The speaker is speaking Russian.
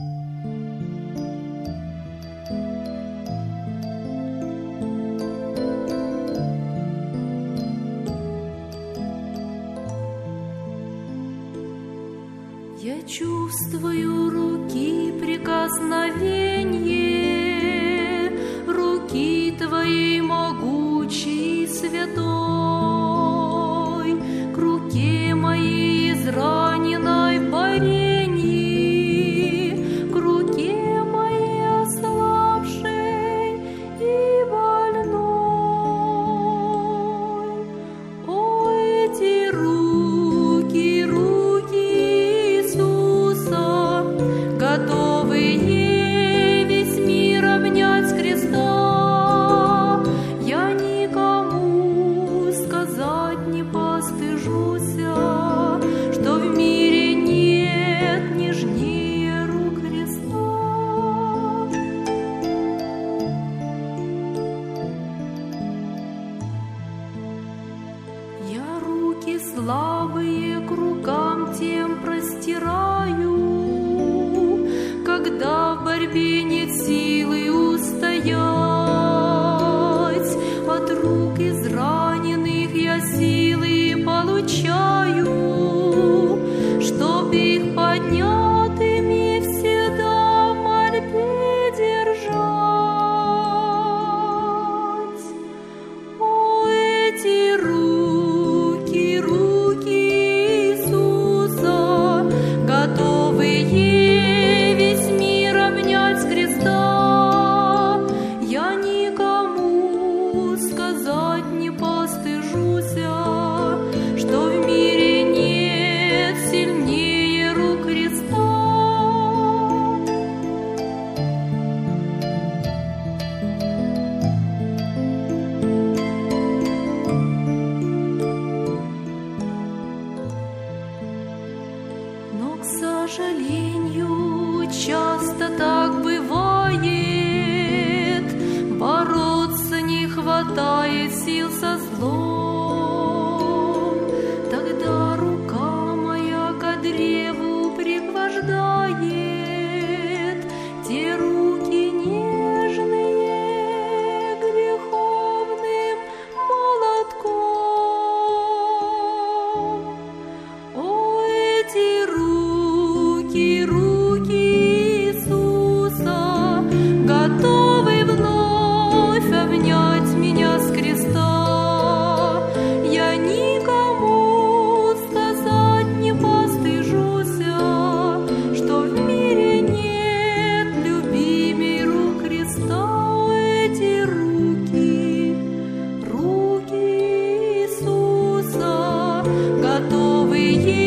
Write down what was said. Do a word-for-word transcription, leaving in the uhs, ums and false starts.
Я чувствую руки прикосновенье, руки Твоей могучей, святой, к руке моей израненной пареньи, к руке моей ослабшей и больной. О, эти руки, руки Иисуса, готовые весь мир обнять с креста, я никому сказать не постыжуся, что в мире нет нежнее рук Христа. Я руки слабые к рукам тем простираю, когда в борьбе нет силы устоять. От рук израненных я силы получаю, чтоб их поднятыми всегда в мольбе держать. О, эти руки, руки Иисуса, готовые весь мир обнять с креста, я никому сказать не постыжуся, что в мире нет сильнее рук Христа. Но, к сожалению, часто так бывает, бороться не хватает сил со злом. Тогда рука моя ко древу пригвождает те руки нежные греховным молотком. О, эти руки, руки Иисуса, готовы вновь обнять меня с креста. Я никому сказать не постыжуся, что в мире нет любимей рук Христа. Эти руки, руки Иисуса, готовые